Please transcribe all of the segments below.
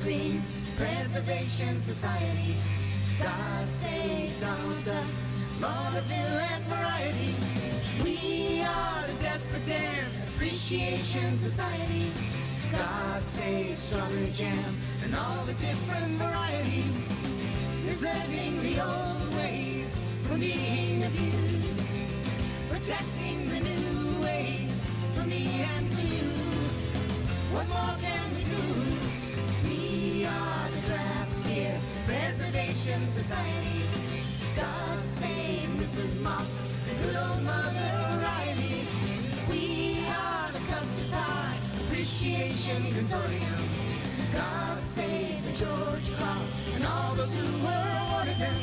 Green Preservation Society. God save Donald Duck, vaudeville and variety. We are the Desperate Dan Appreciation Society. God save strawberry jam and all the different varieties. Preserving the old ways from being abused. Protecting the new ways for me and for you. What more can we do? We are the Draft Beer Preservation Society. God save Mrs. Mop and good old Mother Riley. We are the Custard Pie Appreciation Consortium. God save the George Cross and all those who were awarded them.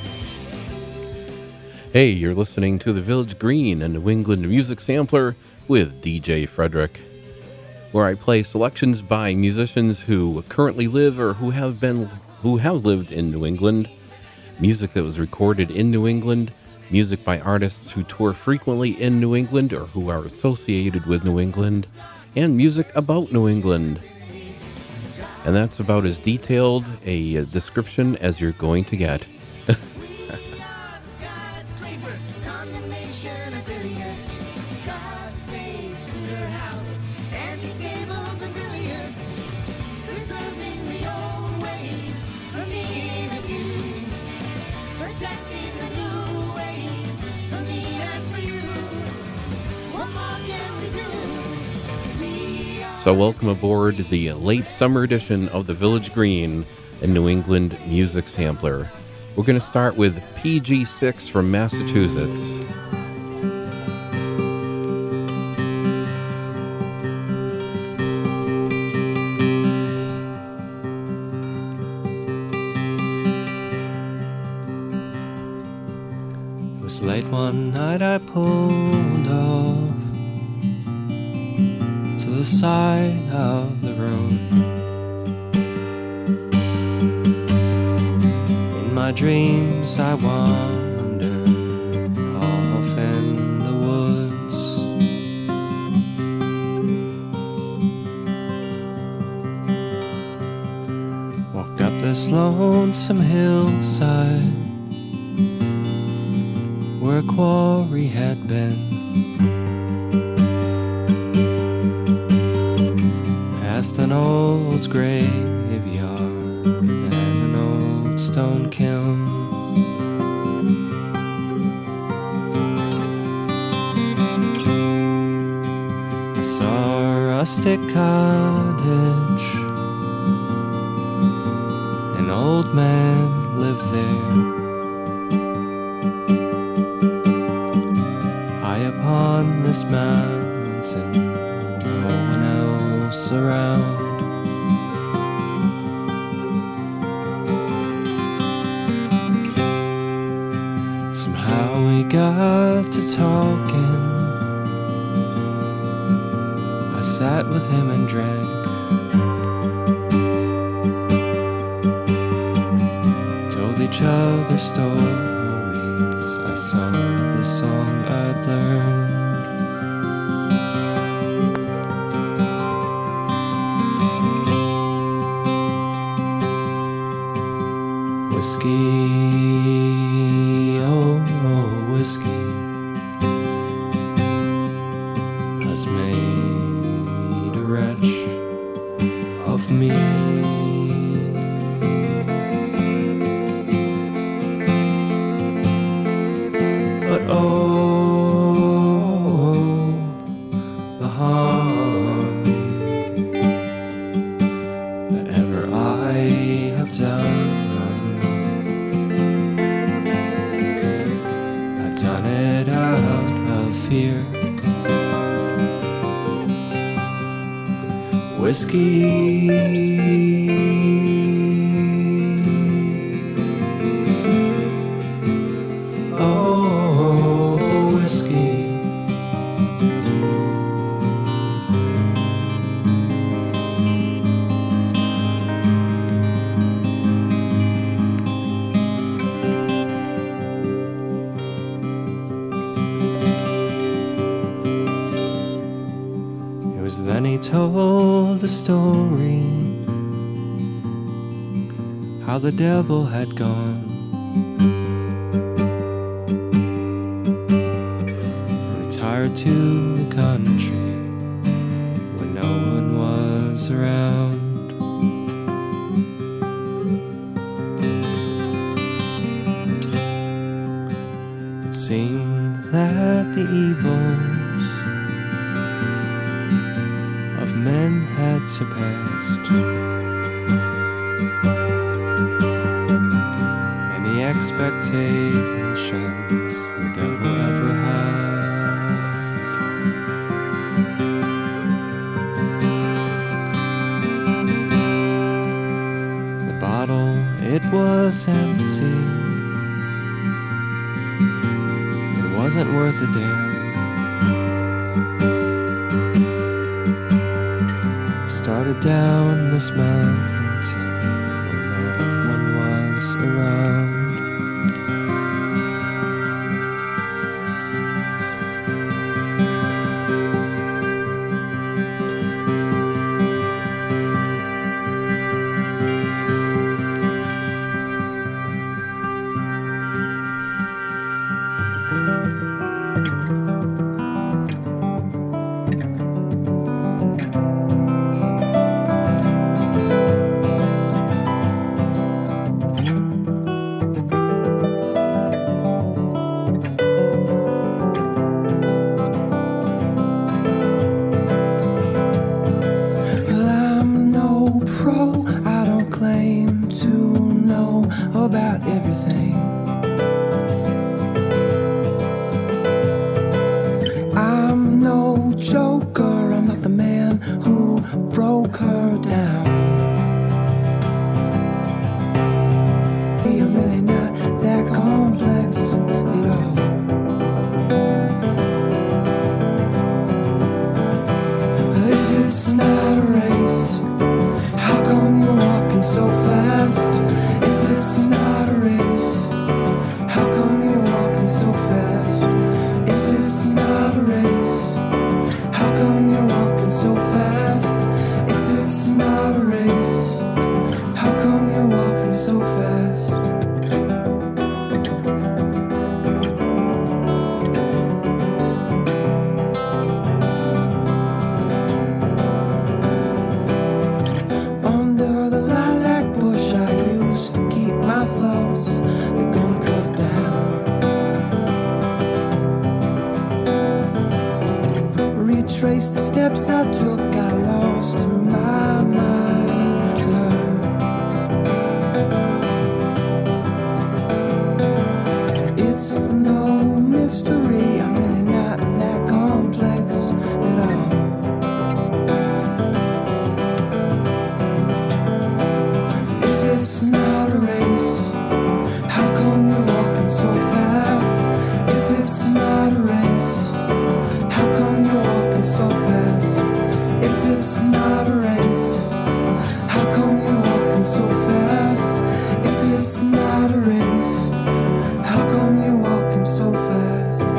Hey, you're listening to the Village Green and New England Music Sampler with DJ Frederick, where I play selections by musicians who currently live or who have lived in New England, music that was recorded in New England, music by artists who tour frequently in New England or who are associated with New England, and music about New England. And that's about as detailed a description as you're going to get. So welcome aboard the late summer edition of the Village Green and New England Music Sampler. We're going to start with PG6 from Massachusetts. It was late one night I pulled off to the side of the road. In my dreams I wander off in the woods. Walked up this lonesome hillside where a quarry had been. Past an old graveyard and an old stone kiln. I saw a rustic cottage. An old man lived there. On this mountain, no one else around. Somehow we got to talking. I sat with him and drank. Told each other stories. I sung the song I'd learned. Whiskey, oh, whiskey has made a wretch of me. But oh, the harm that ever I have done, I've done it out of fear. Whiskey, Then he told a story how the devil had gone. Retired to the country when no one was around. It seemed that the evils of men had surpassed any expectations the devil ever had. The bottle, it was empty. It wasn't worth a damn. Started down this mountain when no one was around. Retrace the steps I took, got lost in my mind to her. It's no mystery, I'm really not that complex at all. If it's not a race, how come you're walking so fast? If it's not a race, how come you're walking so fast? If it's not a race, how come you're walking so fast? If it's not a race, how come you're walking so fast?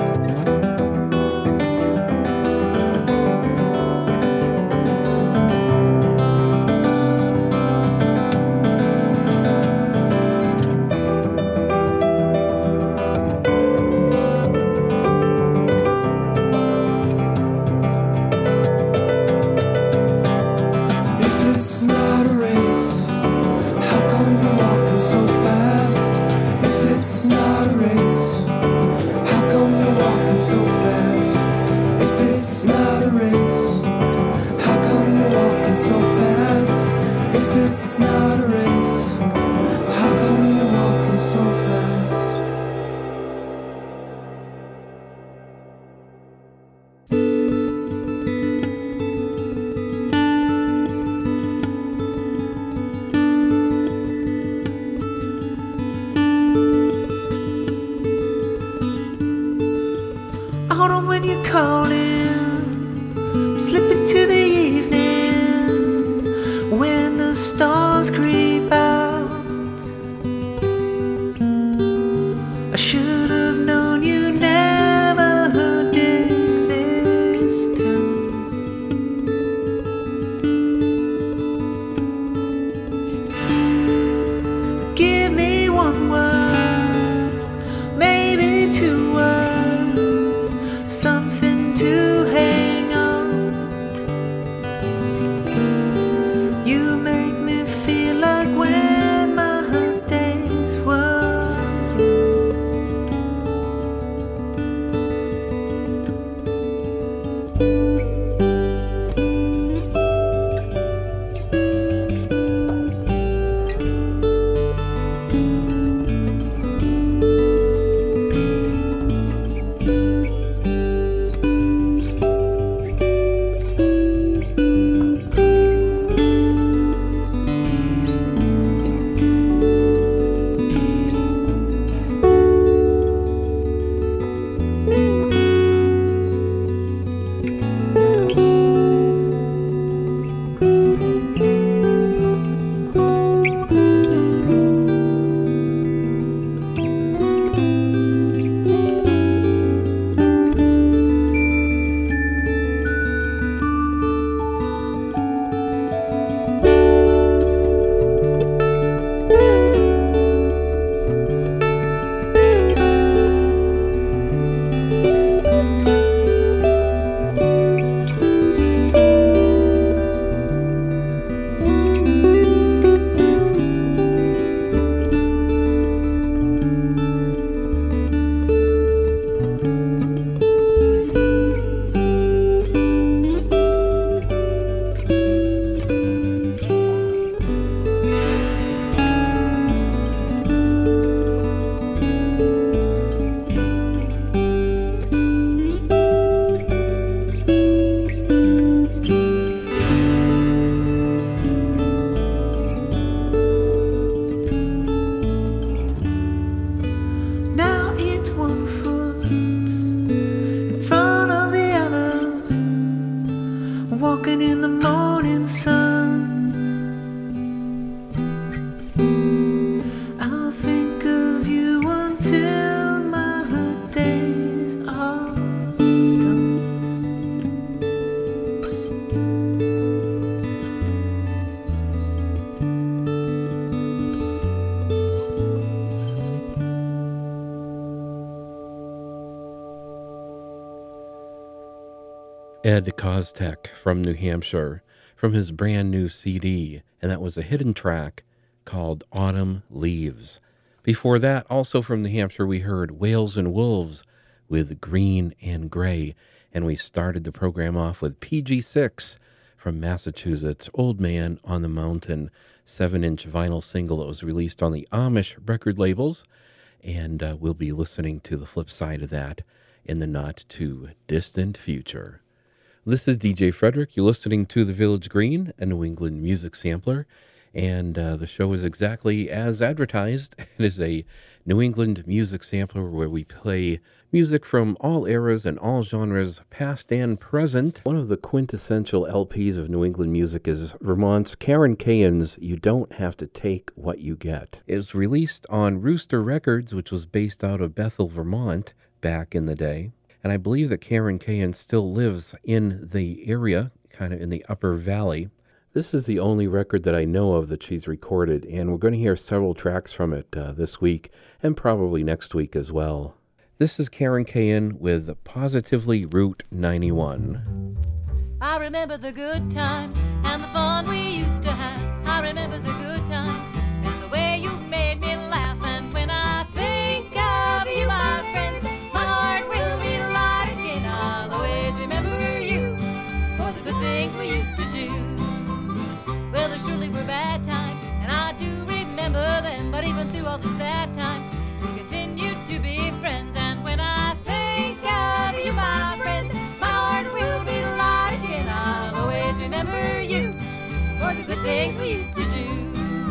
It's not a race, how come you're walking so fast? Hold on when you call in, slip into the evening when the stars creep out. I should have known you never dig this town. Ed Kostek from New Hampshire from his brand new CD, and that was a hidden track called Autumn Leaves. Before that, also from New Hampshire, we heard Whales and Wolves with Green and Gray, and we started the program off with PG6 from Massachusetts, Old Man on the Mountain, 7-inch vinyl single that was released on the Amish record labels, and we'll be listening to the flip side of that in the not-too-distant future. This is DJ Frederick. You're listening to The Village Green, a New England music sampler, and the show is exactly as advertised. It is a New England music sampler where we play music from all eras and all genres, past and present. One of the quintessential LPs of New England music is Vermont's Karen Kayen's You Don't Have to Take What You Get. It was released on Rooster Records, which was based out of Bethel, Vermont, back in the day. And I believe that Karen Kayen still lives in the area, kind of in the Upper Valley. This is the only record that I know of that she's recorded, and we're going to hear several tracks from it this week, and probably next week as well. This is Karen Kayen with Positively Route 91. I remember the good times and the fun we used to have. I remember the good times and the way you made me laugh. And when I think of you, my friend, my heart will be light again. I'll always remember you for the good things we used to do. Well, there surely were bad times, and I do remember them. But even through all the sad times, we continued to be friends. And when I think of you, my friend, my heart will be light again. I'll always remember you for the good things we used to do.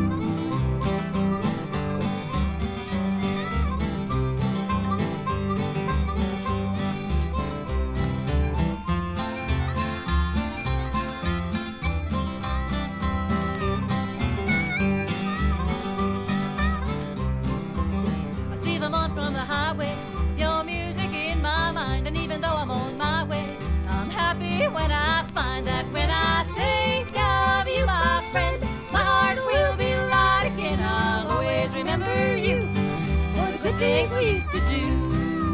From the highway, with your music in my mind, and even though I'm on my way, I'm happy when I find that when I think of you, my friend, my heart will be light again. I'll always remember you for the good things we used to do.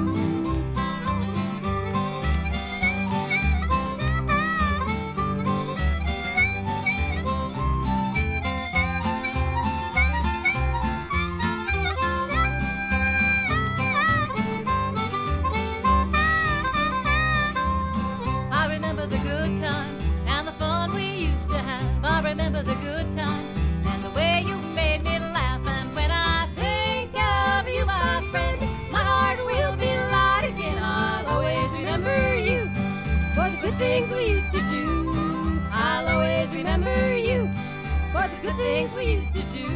Remember the good times and the way you made me laugh. And when I think of you, my friend, my heart will be light again. I'll always remember you for the good things we used to do. I'll always remember you for the good things we used to do.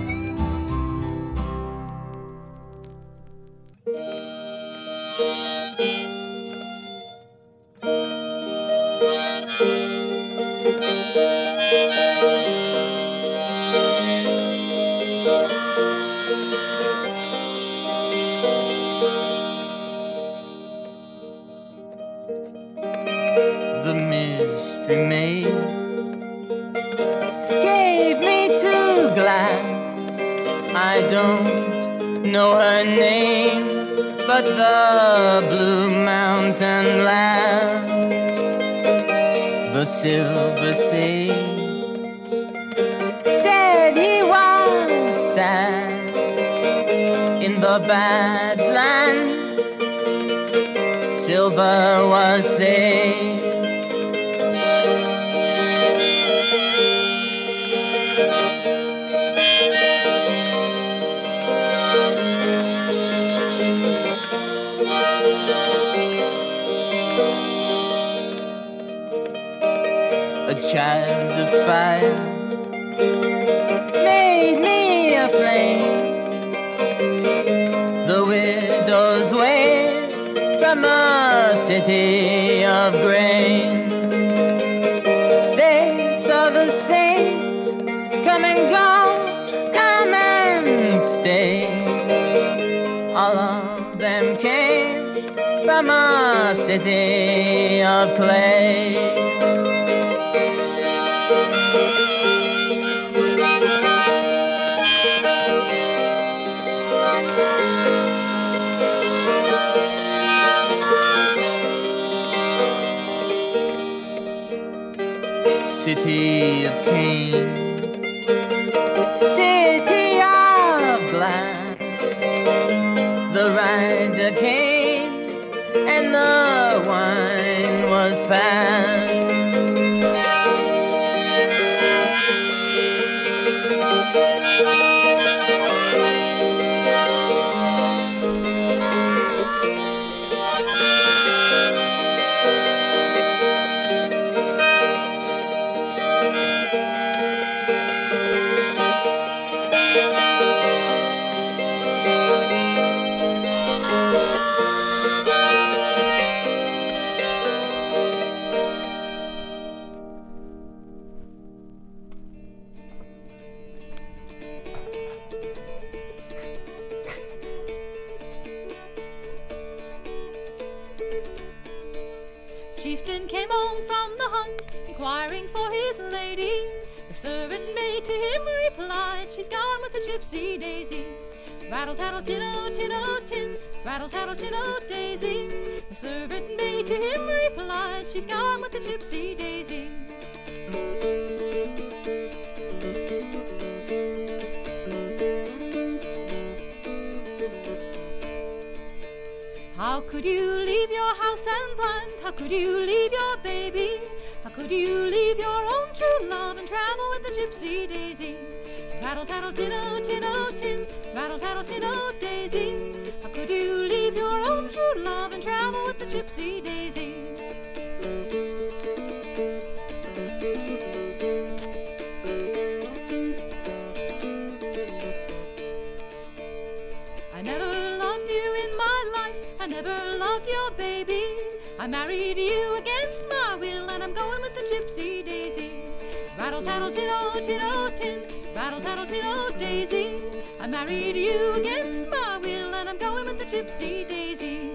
The mystery maid gave me 2 glasses. I don't know her name, but the Blue Mountain Land, the Silver Sage, said he was sad in the Badlands. Silver was saved. A child of fire made me a flame. The widow's way from a city of grain. They saw the saints come and go, come and stay. All of them came from a city of clay. city of Cain, city of glass. The rider came and the wine was passed. Chieftain came home from the hunt, inquiring for his lady. The servant maid to him replied, she's gone with the gypsy daisy. Rattle-tattle, tin-o, tin-o, tin, rattle-tattle, tin-o, daisy. The servant maid to him replied, she's gone with the gypsy daisy. How could you leave your house and land? How could you leave your baby? How could you leave your own true love and travel with the gypsy daisy? Rattle-tattle, tin-o, tin-o, tin, rattle-tattle, tin-o, daisy. How could you leave your own true love and travel with the gypsy daisy? I never loved you in my life, I never loved your baby. I married you against my will, and I'm going with the gypsy daisy. Rattle-tattle, tin-o, tin-o, tin, rattle-tattle, tin-o, daisy. I married you against my will, and I'm going with the gypsy daisy.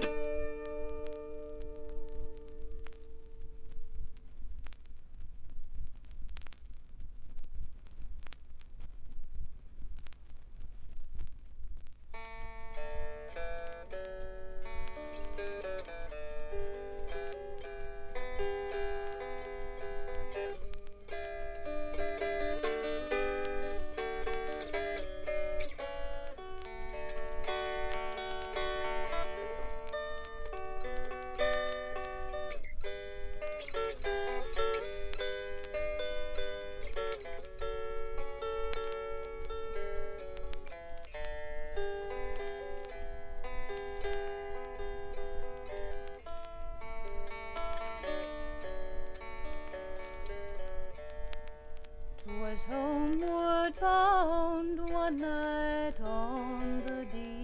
Was homeward bound one night on the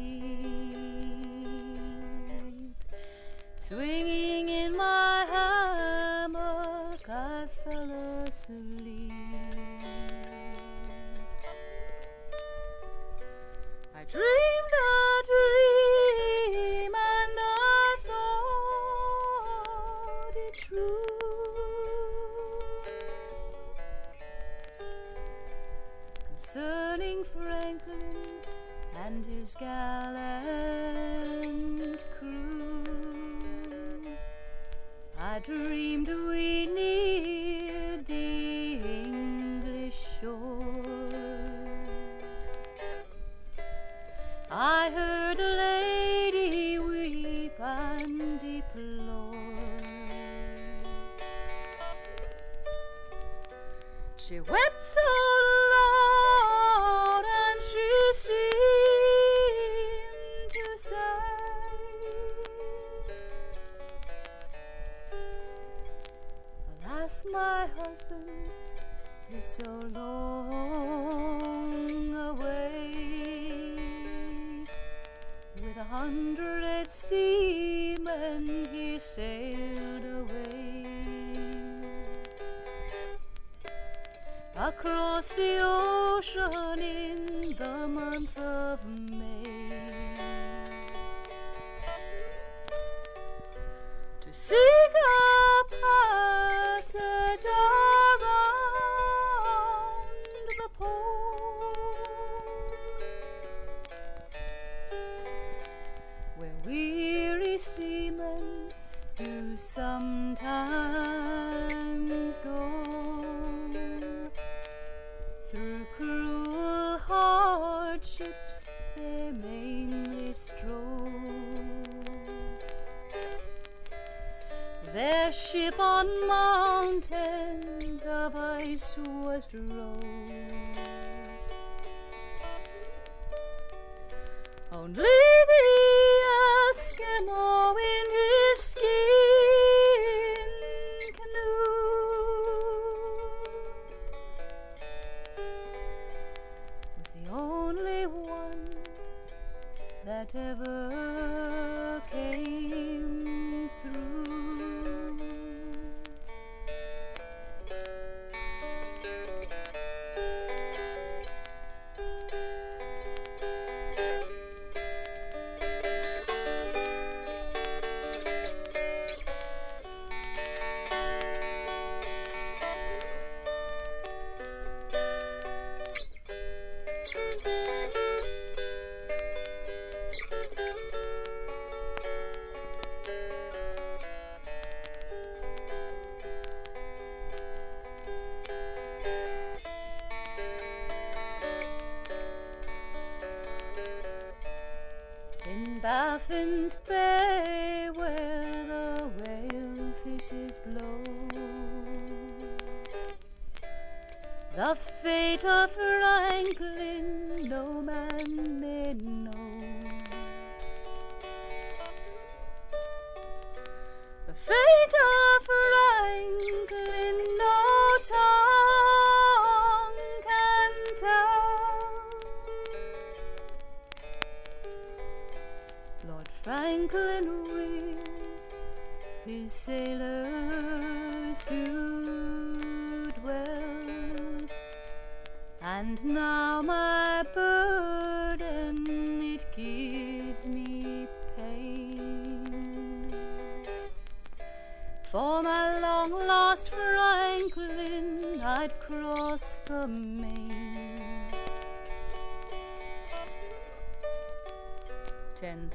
deep. Swinging in my hammock, I fell asleep. I dreamed a dream and I thought it true. Concerning Franklin and his gallant crew, I dreamed we neared the English shore. I heard a lady weep and deplore. She wept so loud and she seemed to say, alas, my husband is so long away. With 100 seamen he sailed away across the ocean in the month of May to seek a passage around the poles, where weary seamen do sometimes go. Their ship on mountains of ice was rowed. Only the Eskimo in his skin canoe was the only one that ever came through. In Baffin's Bay, where the whale fishes blow, the fate of Franklin no man may know. The fate of Franklin no tongue can tell. Lord Franklin with his sailors do dwell, and now my burden it gives me pain, for my long lost Franklin I'd cross the main. 10,000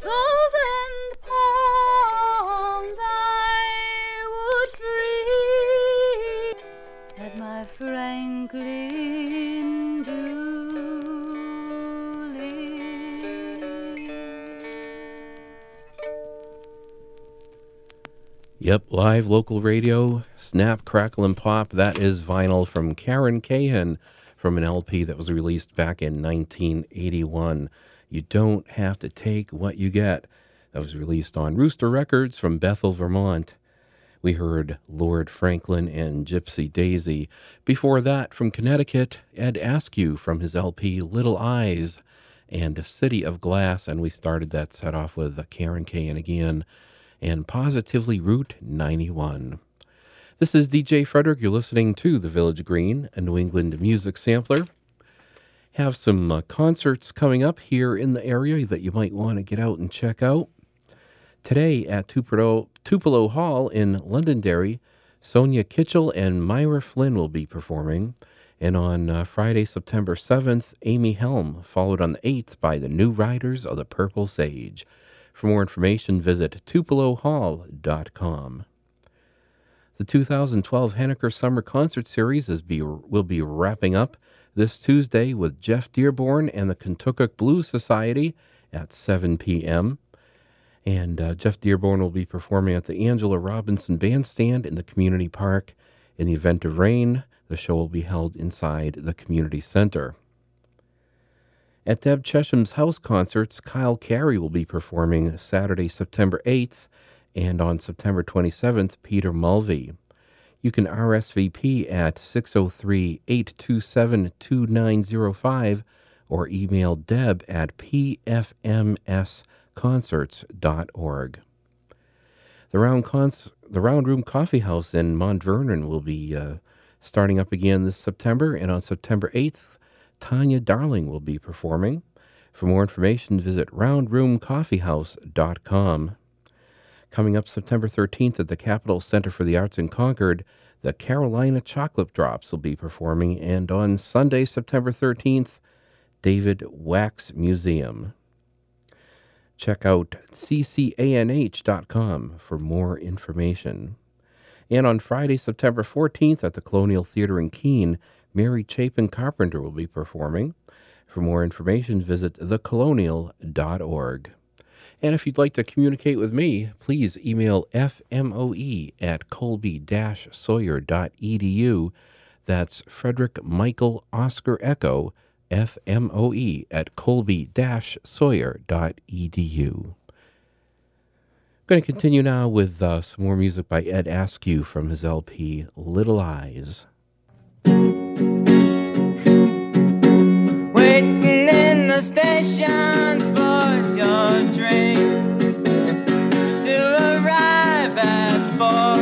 pounds I would free, that my Franklin do live. Yep, live local radio, Snap, Crackle, and Pop. That is vinyl from Karen Cahan from an LP that was released back in 1981. You don't have to take what you get. That was released on Rooster Records from Bethel, Vermont. We heard Lord Franklin and Gypsy Daisy. Before that, from Connecticut, Ed Askew from his LP Little Eyes and City of Glass. And we started that set off with Karen Cahan again and Positively Route 91. This is DJ Frederick. You're listening to The Village Green, a New England music sampler. Have some concerts coming up here in the area that you might want to get out and check out. Today at Tupelo Hall in Londonderry, Sonia Kitchell and Myra Flynn will be performing. And on Friday, September 7th, Amy Helm, followed on the 8th by the New Riders of the Purple Sage. For more information, visit tupelohall.com. The 2012 Henniker Summer Concert Series will be wrapping up this Tuesday with Jeff Dearborn and the Kentucky Blues Society at 7 p.m. And Jeff Dearborn will be performing at the Angela Robinson Bandstand in the Community Park. In the event of rain, the show will be held inside the Community Center. At Deb Chesham's house concerts, Kyle Carey will be performing Saturday, September 8th, and on September 27th, Peter Mulvey. You can RSVP at 603-827-2905 or email Deb at pfmsconcerts.org. The Round Room Coffee House in Mount Vernon will be starting up again this September, and on September 8th, Tanya Darling will be performing. For more information, visit roundroomcoffeehouse.com. Coming up September 13th at the Capitol Center for the Arts in Concord, the Carolina Chocolate Drops will be performing, and on Sunday, September 13th, David Wax Museum. Check out ccanh.com for more information. And on Friday, September 14th at the Colonial Theater in Keene, Mary Chapin Carpenter will be performing. For more information, visit thecolonial.org. And if you'd like to communicate with me, please email fmoe@colby-sawyer.edu. That's Frederick Michael Oscar Echo, fmoe@colby-sawyer.edu. Going to continue now with some more music by Ed Askew from his LP Little Eyes. Waiting in the station for your train to arrive at 4.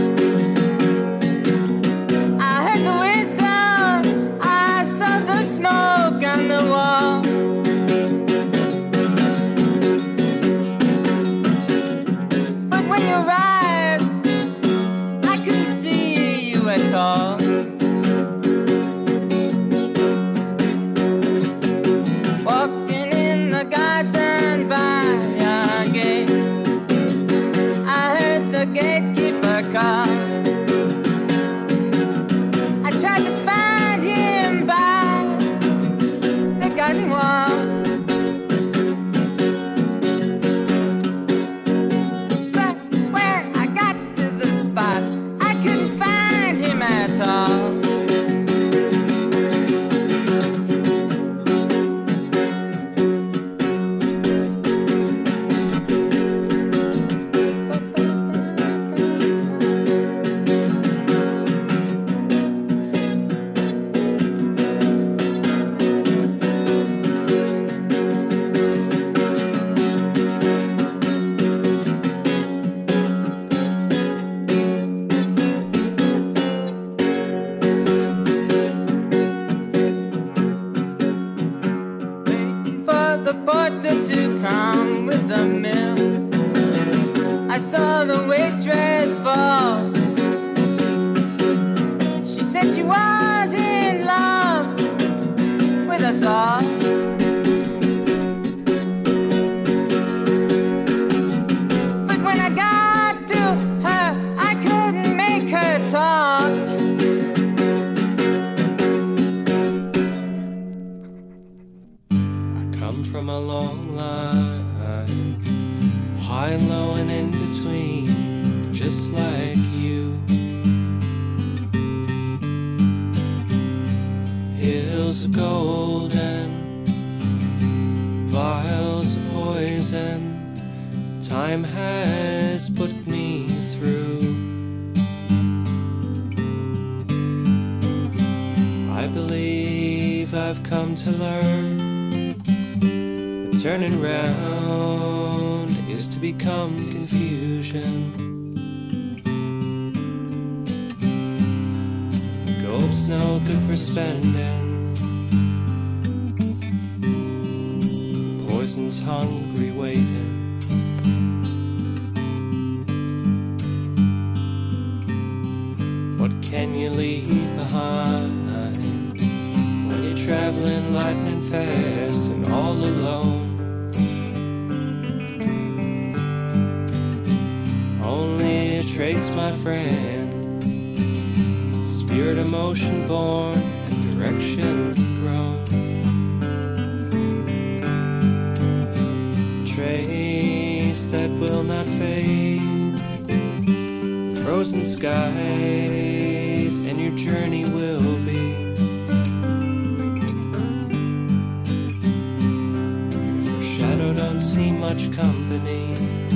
I heard the whistle, I saw the smoke on the wall. But when you arrived, I couldn't see you at all. Walking in the garden by your gate, I heard the gatekeeper call. I tried to find him by the garden wall, but when I got to the spot, I couldn't find him at all. For the porter to come with the milk, I saw the waitress fall. She said she was in love with us all. But when I got to her, I couldn't make her talk. Come from a long line, high and low and in between, just like you. Hills of gold and vials of poison, time has put me through. I believe I've come to learn turning round is to become confusion. Gold's no good for spending, poison's hungry waiting. What can you leave behind when you're traveling lightning fast and all alone? Only a trace, my friend, spirit, emotion born and direction grown. Trace that will not fade, frozen skies, and your journey will be. Your shadow don't see much company.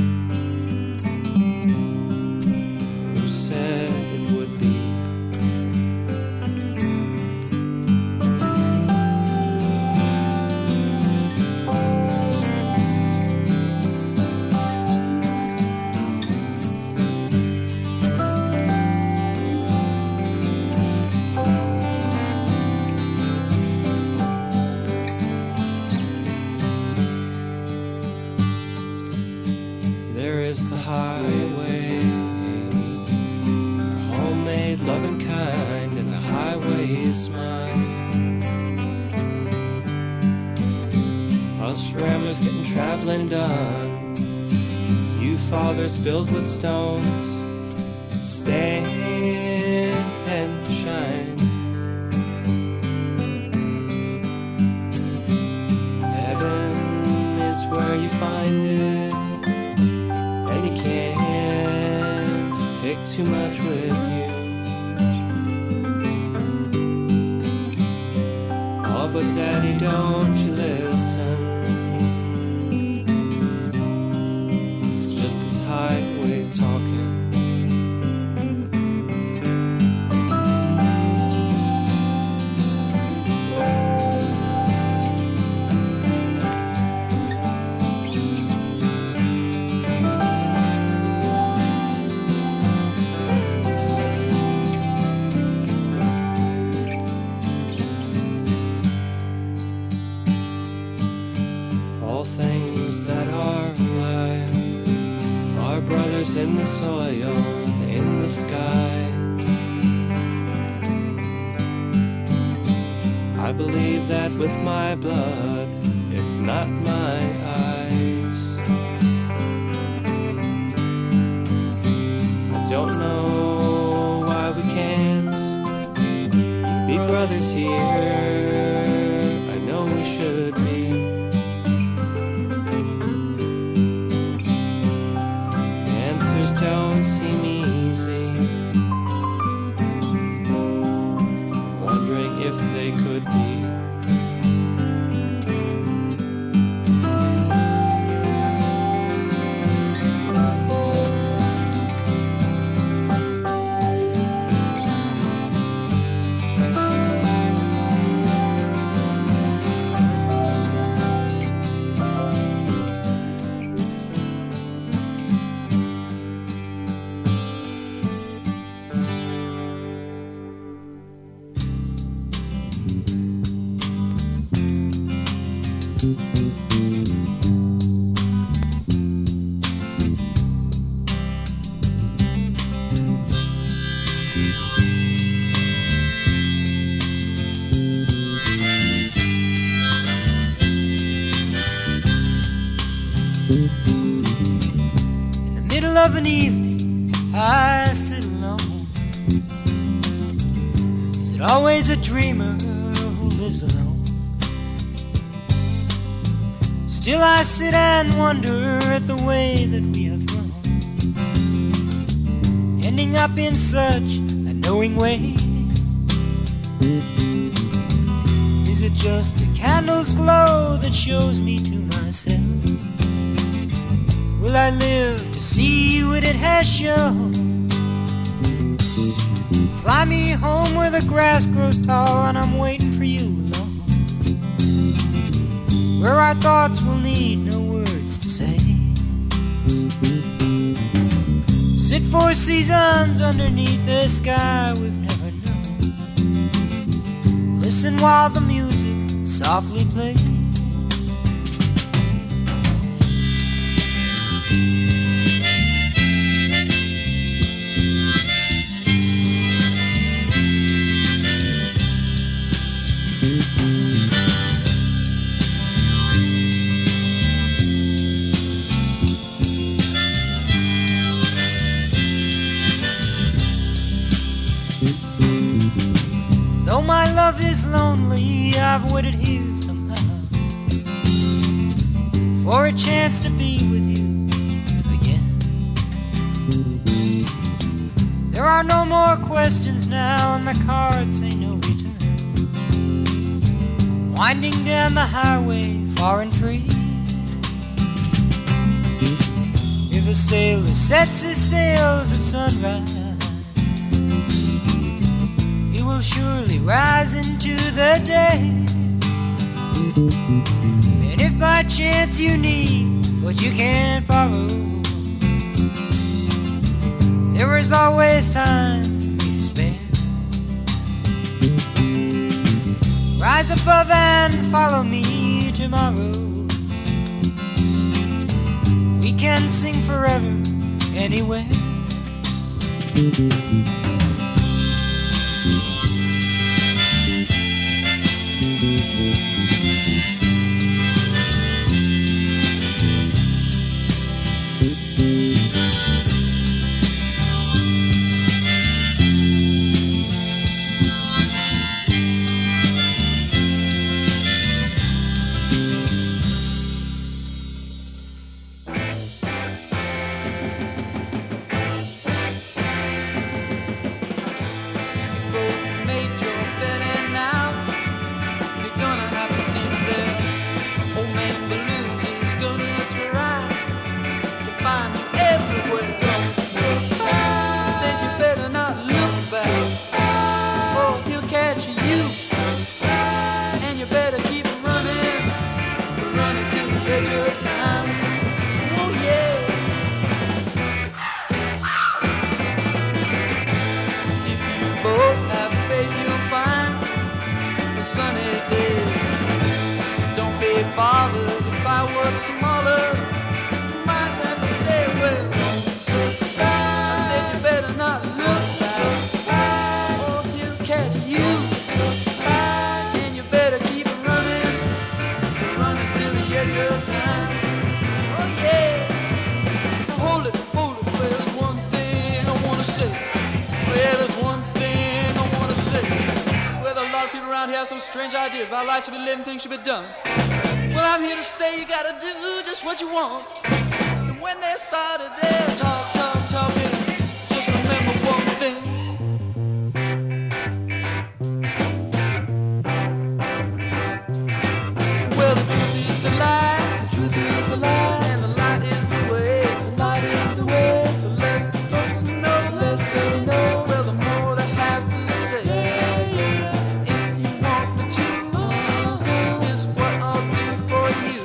Done. You fathers build with stones, stand and shine. Heaven is where where you find it, and you can't take too much with you. Oh, but Daddy, don't you listen. It's just this highway talking. All things that are alive are brothers in the soil, in the sky. I believe that with my blood, if not my eyes. I don't know why we can't be brothers here. I know we should be. Don't seem easy. Wondering if they could be. In the middle of an evening, I sit alone. Is it always a dreamer who lives alone? Still I sit and wonder at the way that we have grown, ending up in such a knowing way. Is it just the candle's glow that shows me to myself? Will I live to see what it has shown? Fly me home where the grass grows tall and I'm waiting for you alone, where our thoughts will need no words to say. Sit for seasons underneath the sky we've never known. Listen while the music softly plays. Though my love is lonely, I've waited here somehow for a chance to be with you again. There are no more questions now, and the cards say no return. Winding down the highway, far and free. If a sailor sets his sails at sunrise, he will surely rise into the day. And if by chance you need what you can't borrow, there is always time for me to spare. Rise above and follow me tomorrow. We can sing forever anywhere. strange ideas about life should be lived and things should be done. Well, I'm here to say you gotta do just what you want. And when they started their talking, just remember one thing. Well, the truth is the lie. The truth is the lie. And the light is the way. The light is the way. The less the folks know, the less they know. Well, the more they have to say. If you want me to, is what I'll do for you.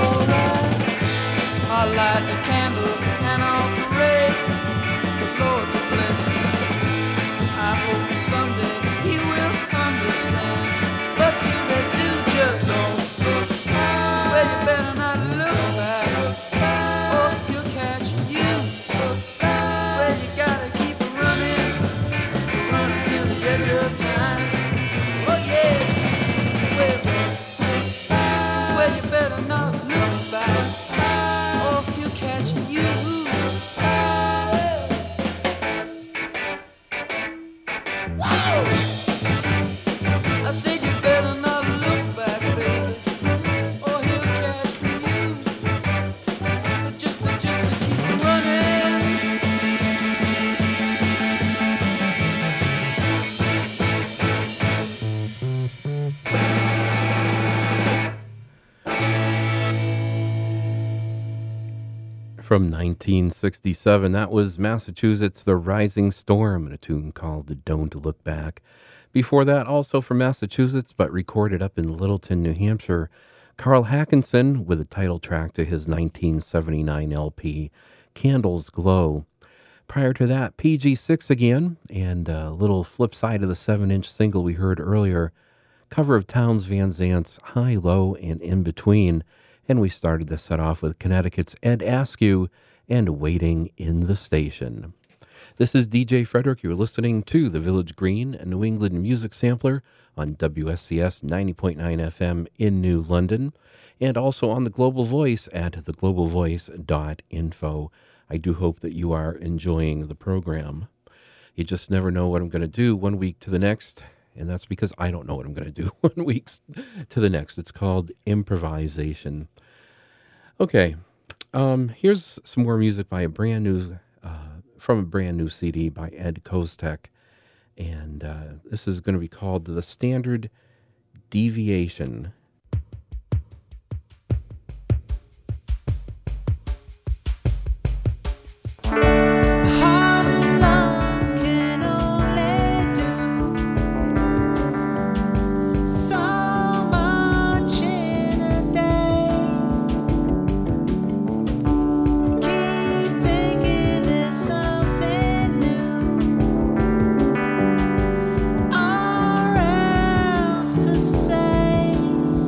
I'll light a candle and I'll pray. The Lord will bless you. I hope someday He will understand. But till they do, just don't look. Well, you better not look back, or He'll catch you. Well, you gotta keep running till the edge of time. Oh yeah. Well, you better not look back, or He'll catch you. I said you better not look back, baby, or He'll catch you. Just to keep running. From 1967, that was Massachusetts' The Rising Storm, and a tune called Don't Look Back. Before that, also from Massachusetts, but recorded up in Littleton, New Hampshire, Carl Hackinson with a title track to his 1979 LP, Candles Glow. Prior to that, PG6 again, and a little flip side of the 7-inch single we heard earlier, cover of Townes Van Zant's High, Low, and In Between. And we started the set off with Connecticut's Ed Askew and Waiting in the Station. This is DJ Frederick. You're listening to The Village Green, a New England music sampler on WSCS 90.9 FM in New London, and also on the Global Voice at theglobalvoice.info. I do hope that you are enjoying the program. You just never know what I'm going to do one week to the next, and that's because I don't know what I'm going to do 1 week to the next. It's called improvisation. Okay, here's some more music by from a brand new CD by Ed Kostek, and this is going to be called The Standard Deviation. Or else to say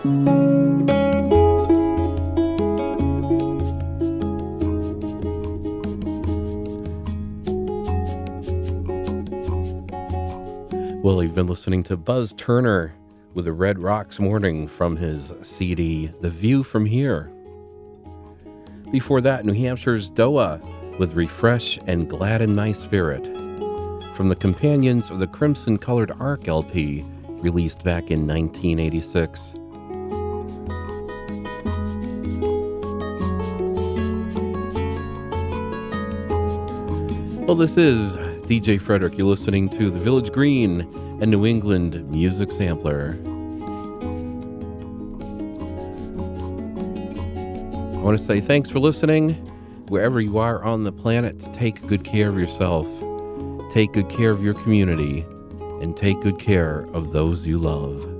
Well, you've been listening to Buzz Turner with the Red Rocks Morning from his CD, The View from Here. Before that, New Hampshire's Doa with Refresh and Gladden My Spirit from the Companions of the Crimson Colored Ark LP, released back in 1986. Well, this is DJ Frederick. You're listening to the Village Green and New England Music Sampler. I want to say thanks for listening. Wherever you are on the planet, take good care of yourself, take good care of your community, and take good care of those you love.